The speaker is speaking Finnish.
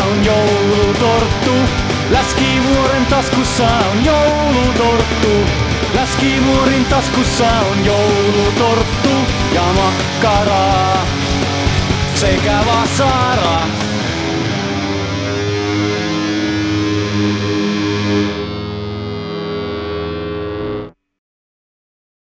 on joulutorttu. Läskivuoren taskussa on joulutorttu. Läskivuorin taskussa on joulutorttu ja makkaraa sekä vasaraa.